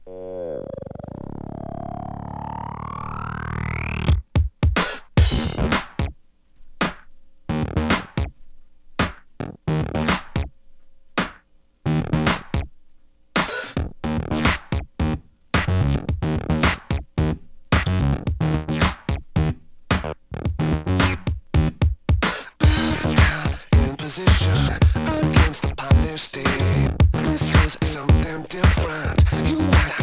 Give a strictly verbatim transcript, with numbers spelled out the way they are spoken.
Position against the polished steel. This is something different. You might